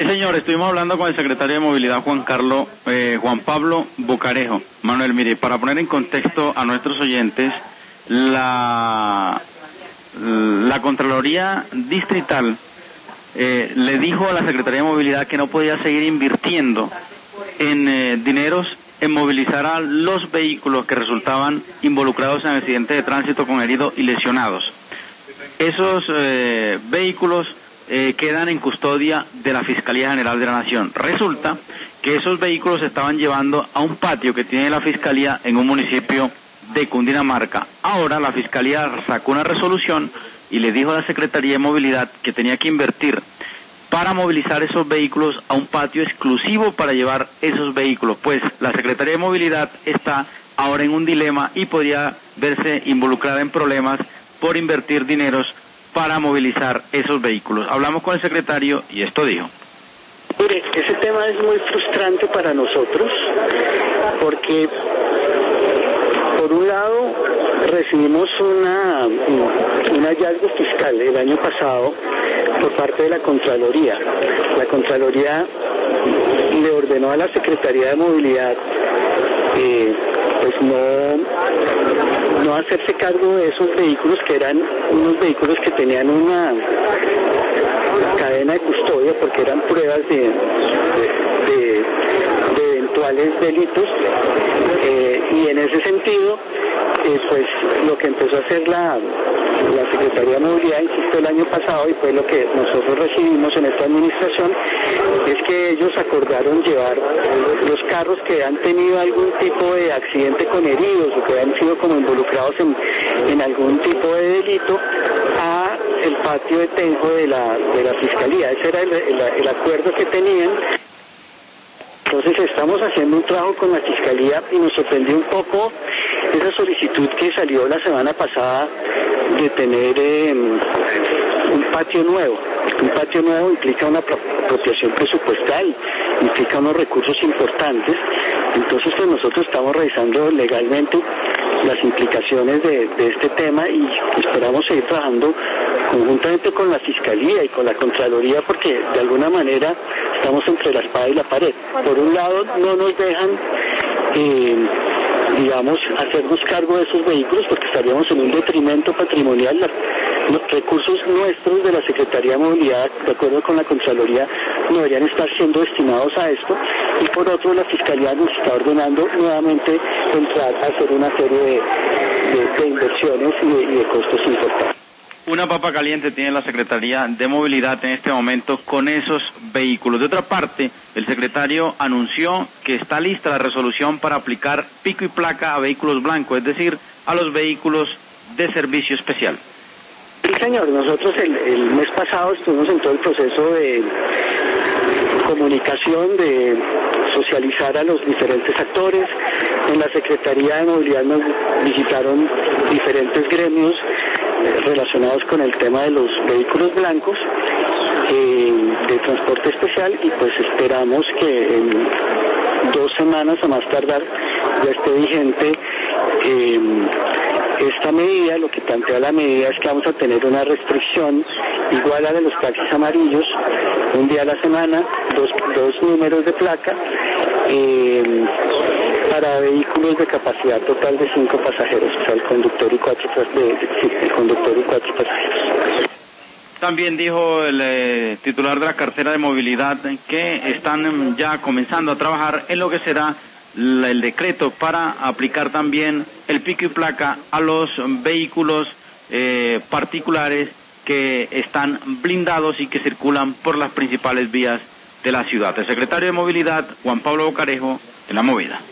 Sí, señor, estuvimos hablando con el secretario de Movilidad, Juan Pablo Bocarejo. Manuel, mire, para poner en contexto a nuestros oyentes, la Contraloría Distrital le dijo a la Secretaría de Movilidad que no podía seguir invirtiendo en dineros en movilizar a los vehículos que resultaban involucrados en accidentes de tránsito con heridos y lesionados. Esos vehículos quedan en custodia de la Fiscalía General de la Nación. Resulta que esos vehículos se estaban llevando a un patio que tiene la Fiscalía en un municipio de Cundinamarca. Ahora la Fiscalía sacó una resolución y le dijo a la Secretaría de Movilidad que tenía que invertir para movilizar esos vehículos a un patio exclusivo para llevar esos vehículos. Pues la Secretaría de Movilidad está ahora en un dilema y podría verse involucrada en problemas por invertir dineros para movilizar esos vehículos. Hablamos con el secretario y esto dijo. Mire, ese tema es muy frustrante para nosotros porque, por un lado, recibimos un hallazgo fiscal el año pasado por parte de la Contraloría. La Contraloría le ordenó a la Secretaría de Movilidad pues no hacerse cargo de esos vehículos, que eran unos vehículos que tenían una cadena de custodia porque eran pruebas de eventuales delitos, y en ese sentido pues lo que empezó a hacer la Secretaría de Movilidad, insisto, el año pasado, y fue lo que nosotros recibimos en esta administración, es que ellos acordaron llevar los carros que han tenido algún tipo de accidente con heridos o que han sido como involucrados en algún tipo de delito a el patio de Tenjo de la Fiscalía. Ese era el acuerdo que tenían. Entonces estamos haciendo un trabajo con la Fiscalía y nos sorprendió un poco esa solicitud que salió la semana pasada de tener un patio nuevo. Un patio nuevo implica una apropiación presupuestal, implica unos recursos importantes. Entonces pues nosotros estamos revisando legalmente las implicaciones de este tema y esperamos seguir trabajando conjuntamente con la Fiscalía y con la Contraloría, porque de alguna manera estamos entre la espada y la pared. Por un lado no nos dejan hacernos cargo de esos vehículos porque estaríamos en un detrimento patrimonial. Los recursos nuestros de la Secretaría de Movilidad, de acuerdo con la Contraloría, no deberían estar siendo destinados a esto, y por otro la Fiscalía nos está ordenando nuevamente entrar a hacer una serie de inversiones y de costos importantes. Una papa caliente tiene la Secretaría de Movilidad en este momento con esos vehículos. De otra parte, el secretario anunció que está lista la resolución para aplicar pico y placa a vehículos blancos, es decir, a los vehículos de servicio especial. Sí, señor, nosotros el mes pasado estuvimos en todo el proceso de comunicación, de socializar a los diferentes actores. En la Secretaría de Movilidad nos visitaron diferentes gremios relacionados con el tema de los vehículos blancos de transporte especial, y pues esperamos que en 2 semanas a más tardar ya esté vigente esta medida. Lo que plantea la medida es que vamos a tener una restricción igual a la de los taxis amarillos, un día a la semana, dos números de placa, para vehículos de capacidad total de 5 pasajeros, o sea, el conductor y 4 pasajeros. También dijo el titular de la cartera de movilidad que están ya comenzando a trabajar en lo que será el decreto para aplicar también el pico y placa a los vehículos particulares que están blindados y que circulan por las principales vías de la ciudad. El secretario de Movilidad, Juan Pablo Bocarejo, en La Movida.